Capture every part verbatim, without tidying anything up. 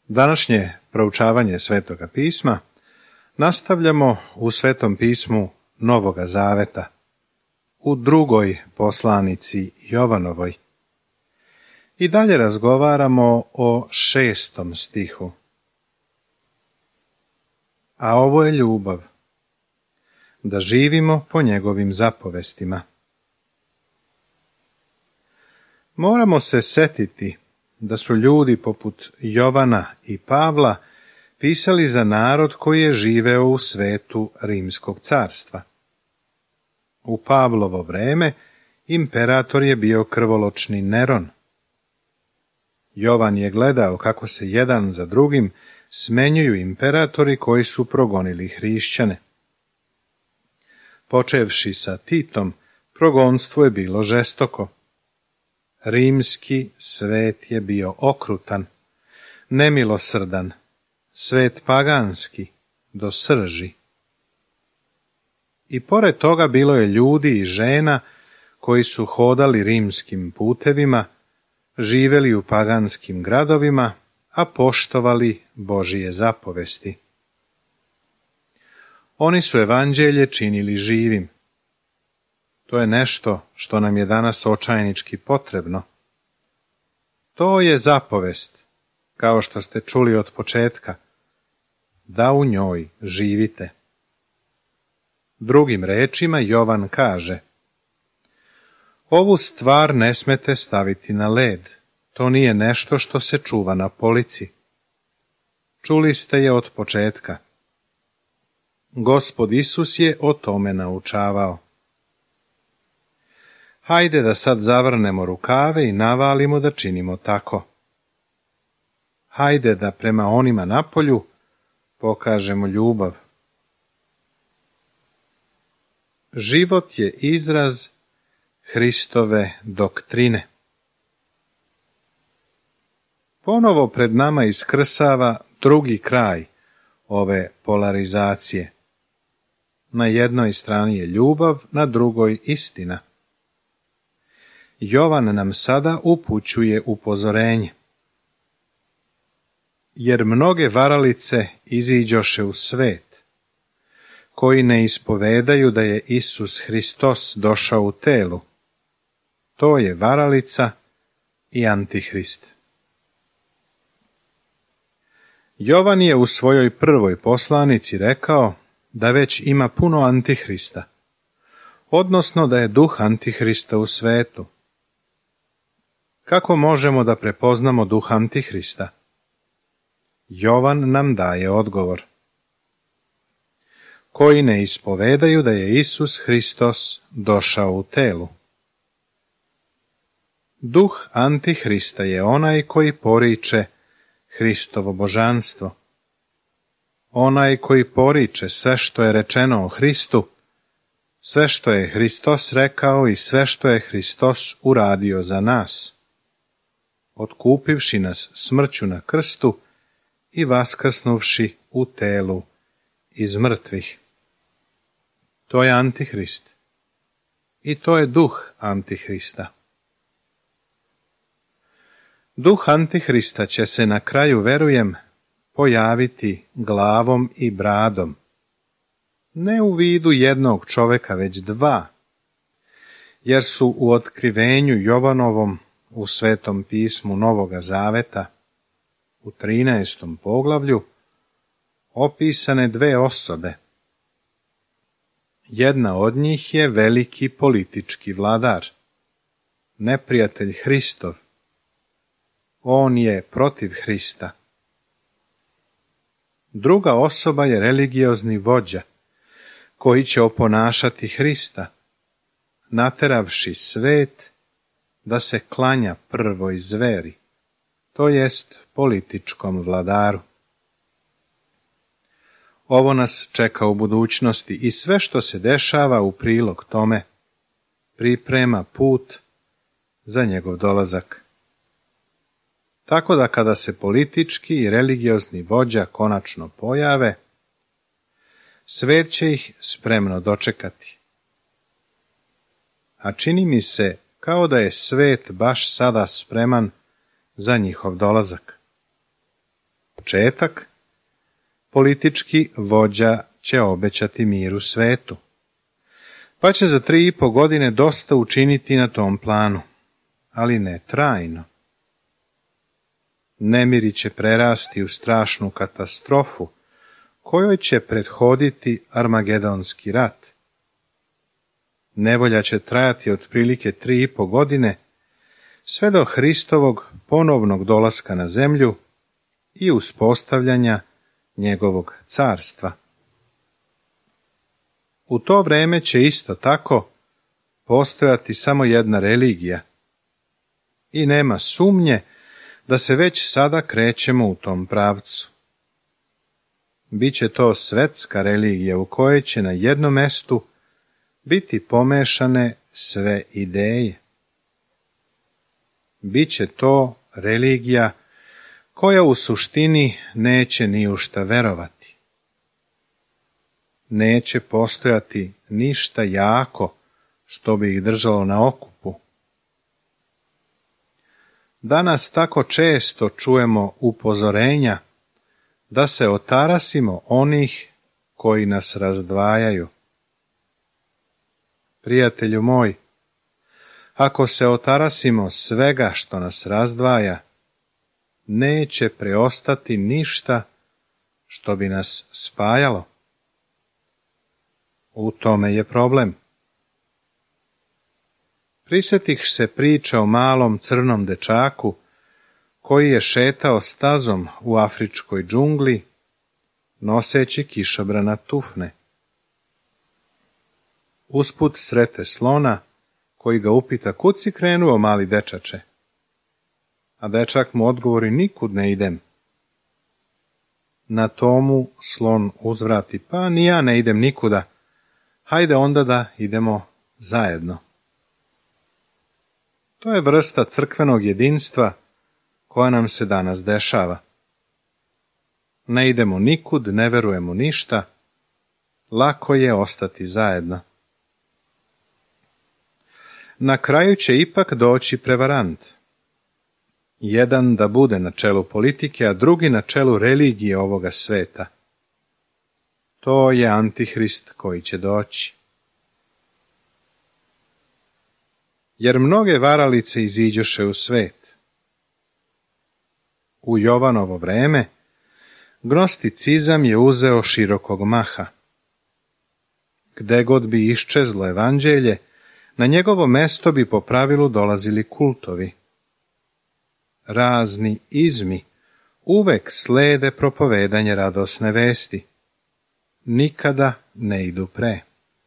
Današnje proučavanje Svetoga pisma nastavljamo u Svetom pismu Novoga Zaveta, u drugoj poslanici Jovanovoj. I dalje razgovaramo o šestom stihu. A ovo je ljubav, da živimo po njegovim zapovestima. Moramo se setiti da su ljudi poput Jovana i Pavla pisali za narod koji je živeo u svetu Rimskog carstva. U Pavlovo vreme imperator je bio krvoločni Neron. Jovan je gledao kako se jedan za drugim smenjuju imperatori koji su progonili hrišćane. Počevši sa Titom, progonstvo je bilo žestoko. Rimski svet je bio okrutan, nemilosrdan, svet paganski, do srži. I pored toga bilo je ljudi i žena koji su hodali rimskim putevima, živeli u paganskim gradovima, a poštovali Božije zapovesti. Oni su evanđelje činili živim. To je nešto što nam je danas očajnički potrebno. To je zapovest, kao što ste čuli od početka, da u njoj živite. Drugim rečima Jovan kaže: ovu stvar ne smete staviti na led, to nije nešto što se čuva na polici. Čuli ste je od početka. Gospod Isus je o tome naučavao. Hajde da sad zavrnemo rukave i navalimo da činimo tako. Hajde da prema onima napolju pokažemo ljubav. Život je izraz Hristove doktrine. Ponovo pred nama iskrsava drugi kraj ove polarizacije. Na jednoj strani je ljubav, na drugoj istina. Jovan nam sada upućuje upozorenje. Jer mnoge varalice iziđoše u svet, koji ne ispovedaju da je Isus Hristos došao u telu. To je varalica i Antihrist. Jovan je u svojoj prvoj poslanici rekao da već ima puno Antihrista, odnosno da je duh Antihrista u svetu. Kako možemo da prepoznamo duh Antihrista? Jovan nam daje odgovor. Koji ne ispovedaju da je Isus Hristos došao u telu. Duh Antihrista je onaj koji poriče Hristovo božanstvo. Onaj koji poriče sve što je rečeno o Hristu, sve što je Hristos rekao i sve što je Hristos uradio za nas, otkupivši nas smrću na krstu i vaskrsnuvši u telu iz mrtvih. To je Antihrist. I to je duh Antihrista. Duh Antihrista će se na kraju, verujem, pojaviti glavom i bradom. Ne u vidu jednog čoveka, već dva, jer su u otkrivenju Jovanovom u Svetom pismu Novoga Zaveta u trinaestom poglavlju opisane dve osobe. Jedna od njih je veliki politički vladar, neprijatelj Hristov. On je protiv Hrista. Druga osoba je religiozni vođa, koji će oponašati Hrista, nateravši svet da se klanja prvoj zveri, to jest političkom vladaru. Ovo nas čeka u budućnosti i sve što se dešava u prilog tome priprema put za njegov dolazak. Tako da kada se politički i religiozni vođa konačno pojave, svet će ih spremno dočekati. A čini mi se kao da je svet baš sada spreman za njihov dolazak. početak, politički vođa će obećati mir u svetu, pa će za tri i po godine dosta učiniti na tom planu, ali ne trajno. Nemiri će prerasti u strašnu katastrofu, kojoj će prethoditi Armagedonski rat. Nevolja će trajati otprilike tri i po godine, sve do Hristovog ponovnog dolaska na zemlju i uspostavljanja njegovog carstva. U to vreme će isto tako postojati samo jedna religija i nema sumnje da se već sada krećemo u tom pravcu. Biće to svetska religija u kojoj će na jednom mestu biti pomešane sve ideje. Biće to religija koja u suštini neće ni u šta verovati. Neće postojati ništa jako što bi ih držalo na okupu. Danas tako često čujemo upozorenja da se otarasimo onih koji nas razdvajaju. Prijatelju moj, ako se otarasimo svega što nas razdvaja, neće preostati ništa što bi nas spajalo. U tome je problem. Prisjetih se priča o malom crnom dečaku koji je šetao stazom u afričkoj džungli, noseći kišobrana tufne. Usput srete slona, koji ga upita kud si krenuo, mali dečače? A dečak mu odgovori, nikud ne idem. Na tomu slon uzvrati, pa ni ja ne idem nikuda, hajde onda da idemo zajedno. To je vrsta crkvenog jedinstva koja nam se danas dešava. Ne idemo nikud, ne verujemo ništa, lako je ostati zajedno. Na kraju će ipak doći prevarant. Jedan da bude na čelu politike, a drugi na čelu religije ovoga sveta. To je Antihrist koji će doći. Jer mnoge varalice iziđoše u svet. U Jovanovo vreme gnosticizam je uzeo širokog maha. Gde god bi iščezlo evanđelje, na njegovo mesto bi po pravilu dolazili kultovi. Razni izmi uvek slede propovedanje radosne vesti. Nikada ne idu pre.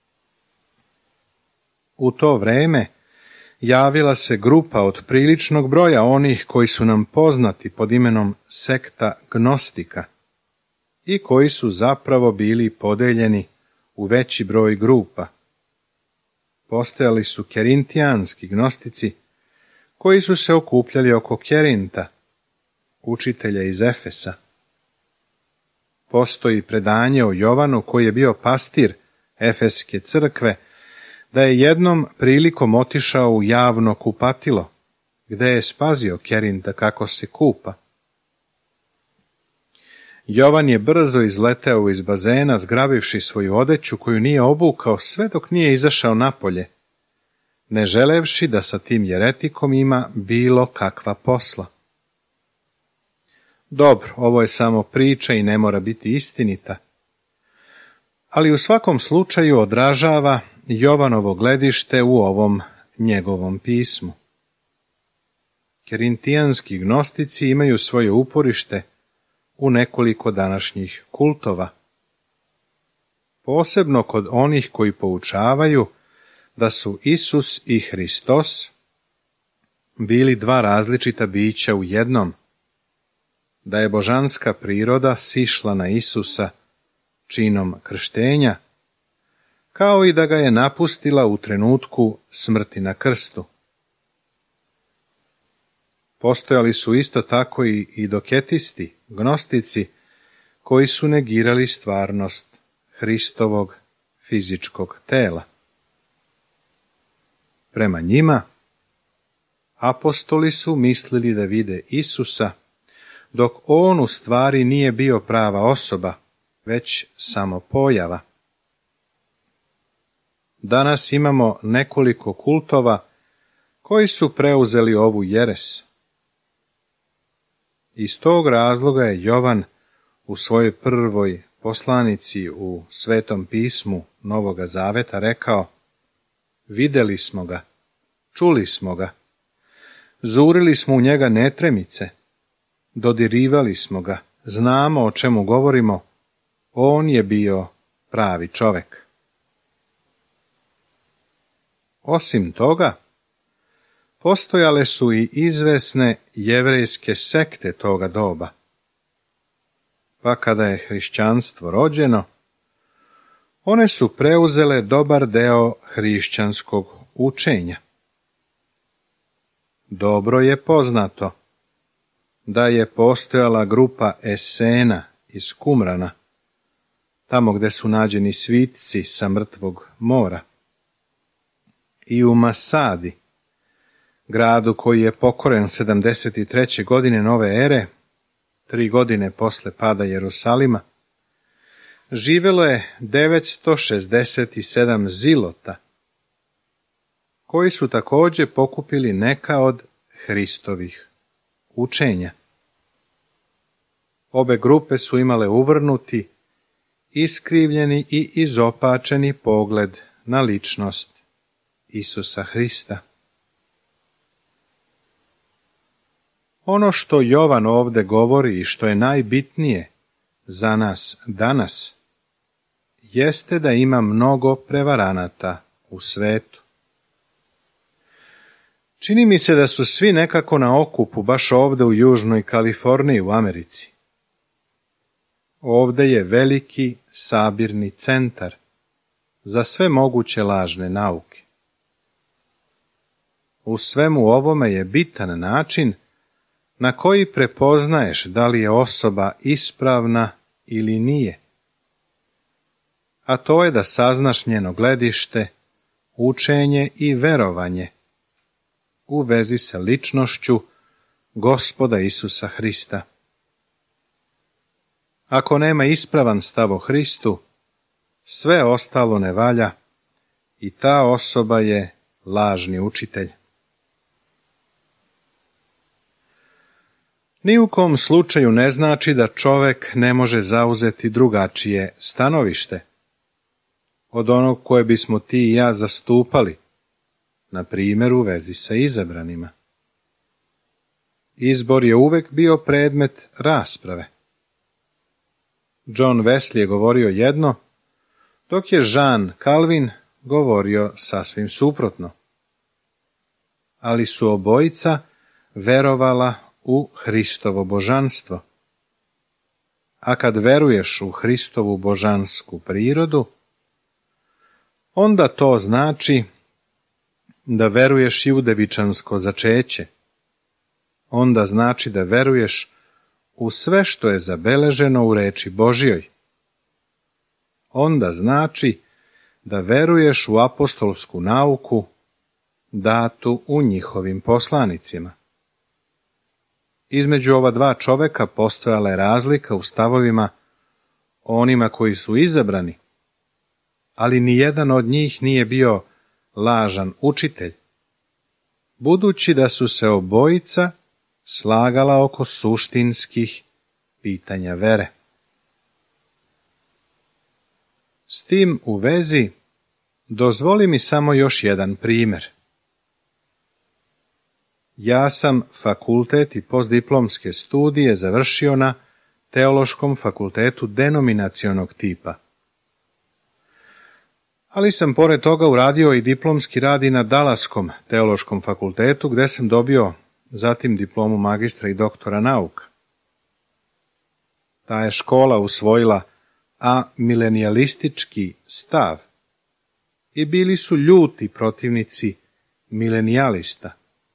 U to vreme javila se grupa od priličnog broja onih koji su nam poznati pod imenom sekta gnostika i koji su zapravo bili podeljeni u veći broj grupa. Postojali su kerintijanski gnostici koji su se okupljali oko Kerinta, učitelja iz Efesa. Postoji predanje o Jovanu koji je bio pastir Efeske crkve, da je jednom prilikom otišao u javno kupatilo, gde je spazio Kerinta kako se kupa. Jovan je brzo izleteo iz bazena, zgrabivši svoju odeću koju nije obukao sve dok nije izašao napolje, ne želevši da sa tim jeretikom ima bilo kakva posla. Dobro, ovo je samo priča i ne mora biti istinita, ali u svakom slučaju odražava Jovanovo gledište u ovom njegovom pismu. Kerintijanski gnostici imaju svoje uporište u nekoliko današnjih kultova, posebno kod onih koji poučavaju da su Isus i Hristos bili dva različita bića u jednom, da je božanska priroda sišla na Isusa činom krštenja, kao i da ga je napustila u trenutku smrti na krstu. Postojali su isto tako i idoketisti, gnostici, koji su negirali stvarnost Hristovog fizičkog tela. Prema njima, apostoli su mislili da vide Isusa dok on u stvari nije bio prava osoba, već samo pojava. Danas imamo nekoliko kultova koji su preuzeli ovu jeres. Iz tog razloga je Jovan u svojoj prvoj poslanici u Svetom pismu Novoga Zaveta rekao: vidjeli smo ga, čuli smo ga, zurili smo u njega netremice, dodirivali smo ga, znamo o čemu govorimo, on je bio pravi čovek. Osim toga, postojale su i izvesne jevrejske sekte toga doba. Pa kada je hrišćanstvo rođeno, one su preuzele dobar deo hrišćanskog učenja. Dobro je poznato da je postojala grupa Esena iz Kumrana, tamo gde su nađeni svitci sa mrtvog mora, i u Masadi, gradu koji je pokoren sedamdeset treće godine nove ere, tri godine posle pada Jerusalima, živelo je devetsto šezdeset sedam zilota, koji su takođe pokupili neka od Hristovih učenja. Obe grupe su imale uvrnuti, iskrivljeni i izopačeni pogled na ličnost Isusa Hrista. Ono što Jovan ovde govori i što je najbitnije za nas danas, jeste da ima mnogo prevaranata u svetu. Čini mi se da su svi nekako na okupu baš ovde u Južnoj Kaliforniji u Americi. Ovde je veliki sabirni centar za sve moguće lažne nauke. U svemu ovome je bitan način na koji prepoznaješ da li je osoba ispravna ili nije. A to je da saznaš njeno gledište, učenje i verovanje u vezi sa ličnošću Gospoda Isusa Hrista. Ako nema ispravan stav o Hristu, sve ostalo ne valja i ta osoba je lažni učitelj. Ni u kom slučaju ne znači da čovek ne može zauzeti drugačije stanovište od onog koje bismo ti i ja zastupali, na primjer u vezi sa izabranima. Izbor je uvek bio predmet rasprave. John Wesley je govorio jedno, dok je Jean Calvin govorio sasvim suprotno. Ali su obojica verovala u Hristovo božanstvo. A kad veruješ u Hristovu božansku prirodu, onda to znači da veruješ i u devičansko začeće. Onda znači da veruješ u sve što je zabeleženo u reči Božjoj. Onda znači da veruješ u apostolsku nauku datu u njihovim poslanicima. Između ova dva čoveka postojala je razlika u stavovima onima koji su izabrani, ali ni jedan od njih nije bio lažan učitelj, budući da su se obojica slagala oko suštinskih pitanja vere. S tim u vezi, dozvoli mi samo još jedan primjer. Ja sam fakultet i postdiplomske studije završio na Teološkom fakultetu denominacionog tipa. Ali sam pored toga uradio i diplomski rad i na Dallaskom teološkom fakultetu, gde sam dobio zatim diplomu magistra i doktora nauka. Ta je škola usvojila amilenijalistički stav i bili su ljuti protivnici milenijalista.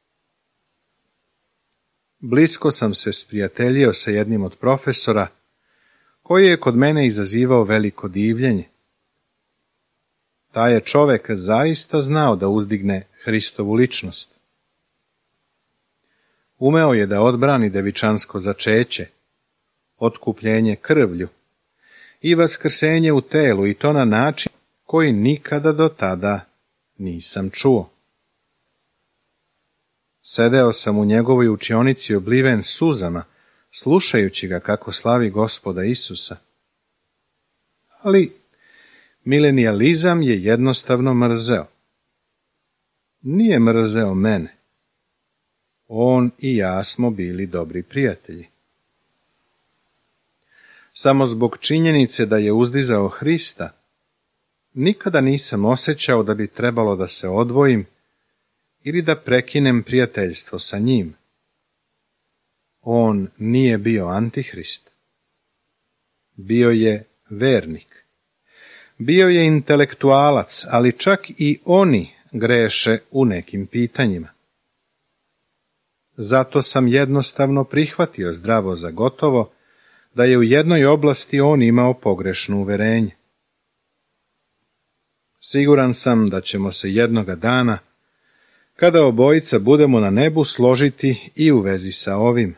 Blisko sam se sprijateljio sa jednim od profesora, koji je kod mene izazivao veliko divljenje. Taj je čovek zaista znao da uzdigne Hristovu ličnost. Umeo je da odbrani devičansko začeće, otkupljenje krvlju i vaskrsenje u telu, i to na način koji nikada do tada nisam čuo. Sedeo sam u njegovoj učionici obliven suzama, slušajući ga kako slavi Gospoda Isusa. Ali milenijalizam je jednostavno mrzeo. Nije mrzeo mene. On i ja smo bili dobri prijatelji. Samo zbog činjenice da je uzdizao Hrista, nikada nisam osjećao da bi trebalo da se odvojim ili da prekinem prijateljstvo sa njim. On nije bio antihrist. Bio je vernik. Bio je intelektualac, ali čak i oni greše u nekim pitanjima. Zato sam jednostavno prihvatio zdravo za gotovo da je u jednoj oblasti on imao pogrešno uverenje. Siguran sam da ćemo se jednoga dana, kada obojica budemo na nebu, složiti i u vezi sa ovim.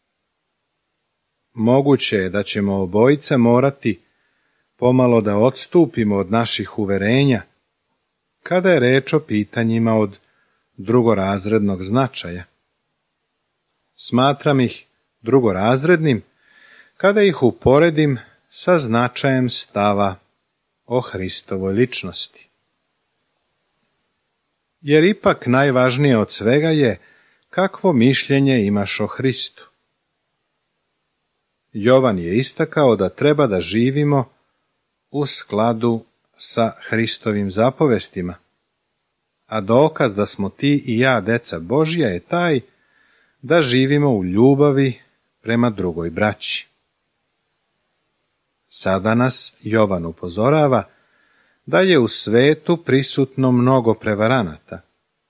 Moguće je da ćemo obojica morati pomalo da odstupimo od naših uverenja, kada je reč o pitanjima od drugorazrednog značaja. Smatram ih drugorazrednim kada ih uporedim sa značajem stava o Hristovoj ličnosti. Jer ipak najvažnije od svega je kakvo mišljenje imaš o Hristu. Jovan je istakao da treba da živimo u skladu sa Hristovim zapovestima, a dokaz da smo ti i ja deca Božja je taj da živimo u ljubavi prema drugoj braći. Sada nas Jovan upozorava da je u svetu prisutno mnogo prevaranata.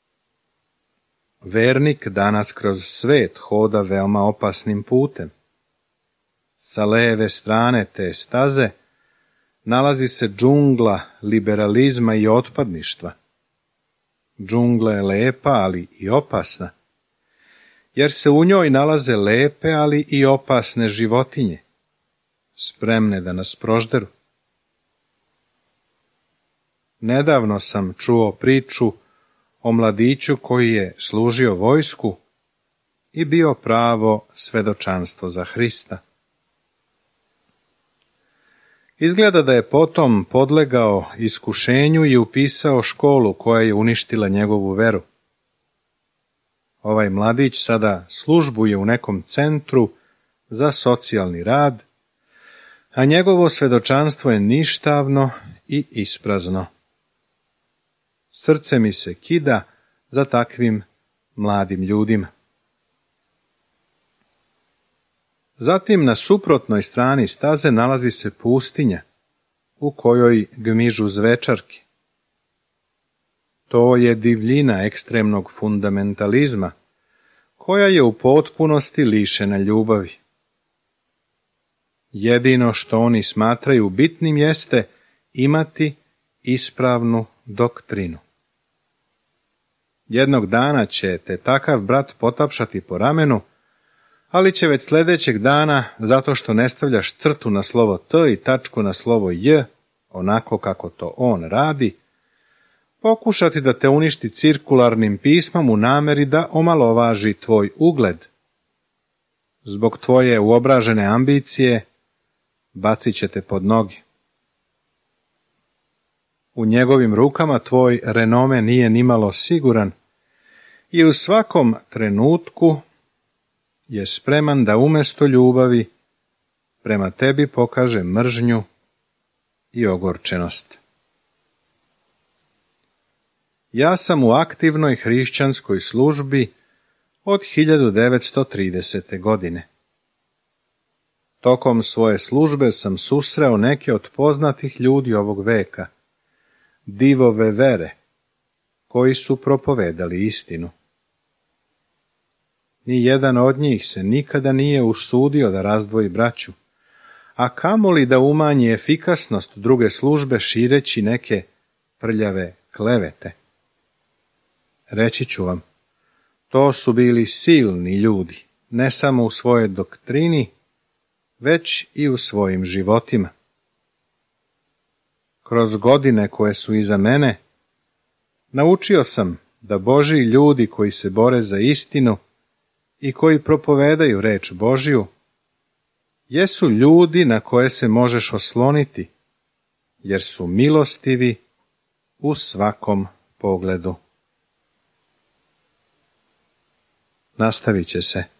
Vernik danas kroz svet hoda veoma opasnim putem. Sa leve strane te staze nalazi se džungla liberalizma i otpadništva. Džungla je lepa, ali i opasna, jer se u njoj nalaze lepe, ali i opasne životinje, spremne da nas prožderu. Nedavno sam čuo priču o mladiću koji je služio vojsku i bio pravo svedočanstvo za Hrista. Izgleda da je potom podlegao iskušenju i upisao školu koja je uništila njegovu veru. Ovaj mladić sada službuje u nekom centru za socijalni rad, a njegovo svedočanstvo je ništavno i isprazno. Srce mi se kida za takvim mladim ljudima. Zatim na suprotnoj strani staze nalazi se pustinja u kojoj gmižu zvečarke. To je divljina ekstremnog fundamentalizma koja je u potpunosti lišena ljubavi. Jedino što oni smatraju bitnim jeste imati ispravnu doktrinu. Jednog dana će te takav brat potapšati po ramenu, ali će već sljedećeg dana, zato što ne stavljaš crtu na slovo T i tačku na slovo J, onako kako to on radi, pokušati da te uništi cirkularnim pismom u nameri da omalovaži tvoj ugled. Zbog tvoje uobražene ambicije bacit će te pod noge. U njegovim rukama tvoj renome nije nimalo siguran i u svakom trenutku je spreman da umjesto ljubavi prema tebi pokaže mržnju i ogorčenost. Ja sam u aktivnoj hrišćanskoj službi od hiljadu devetsto tridesete. godine. Tokom svoje službe sam susreo neke od poznatih ljudi ovog veka, divove vere, koji su propovedali istinu. Ni jedan od njih se nikada nije usudio da razdvoji braću, a kamoli da umanji efikasnost druge službe šireći neke prljave klevete. Reći ću vam, To su bili silni ljudi, ne samo u svojoj doktrini, već i u svojim životima. Kroz godine koje su iza mene, naučio sam da Božji ljudi koji se bore za istinu i koji propovedaju reč Božju, jesu ljudi na koje se možeš osloniti, jer su milostivi u svakom pogledu. Nastavit će se.